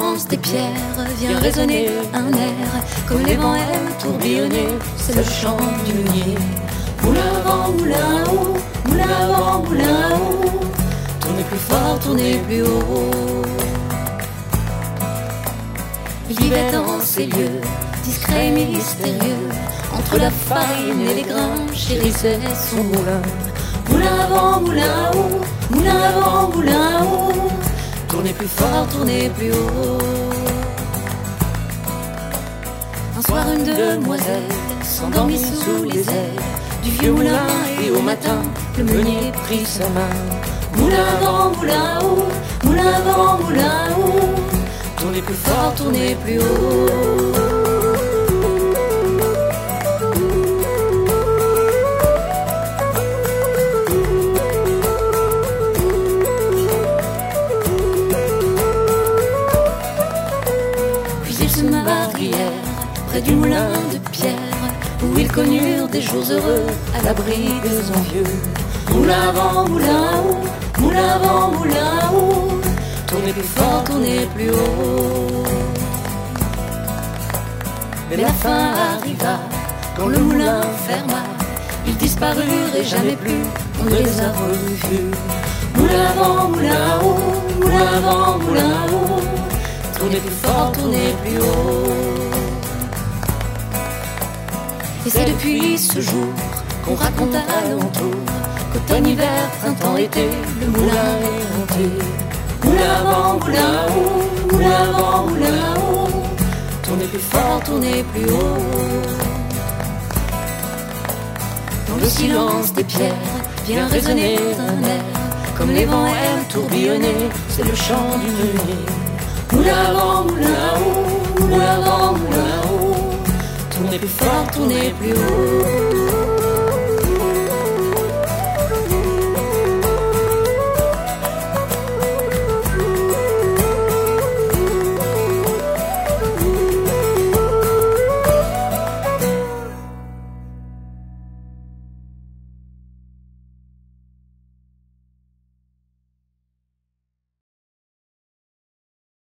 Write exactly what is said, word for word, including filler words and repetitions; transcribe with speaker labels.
Speaker 1: silence des pierres vient résonner un air, comme les vents aiment tourbillonner, c'est le chant du meunier. Moulin à vent, moulin à eau, moulin à vent, moulin à eau, tournez plus fort, tournez plus haut. Il vivait dans ces lieux, discret et mystérieux, entre la farine et les grains, chérissait son moulin. Moulin à vent, moulin à eau, moulin à vent, moulin à eau, tournez plus fort, tournez plus haut. Un soir une demoiselle s'endormit sous les ailes du vieux moulin et au matin le meunier prit sa main. Moulin à vent, moulin à eau, moulin à vent, moulin à eau, tournez plus fort, tournez plus haut. Puis ils se marièrent près du moulin de pierre, où ils connurent des jours heureux à l'abri des envieux. Moulin à vent, moulin à eau, moulin à vent, moulin à eau, tournez plus fort, tournez plus haut. Mais la fin arriva, quand le moulin ferma, ils disparurent et jamais plus on ne les a revus. Moulin à vent, moulin à eau, moulin à vent, moulin à eau, tournez plus fort, tournez plus haut. Et c'est depuis ce jour qu'on raconte à l'entour qu'automne, hiver, printemps, été, le moulin est hanté. Moulin à vent, moulin à eau, moulin à vent, moulin à eau, tournez plus fort, tournez plus haut. Dans le silence des pierres vient résonner un air, comme les vents aiment tourbillonner, c'est le chant du meunier. Moulin à vent, moulin à eau, moulin à vent, moulin à eau, tournez plus fort, tournez plus haut.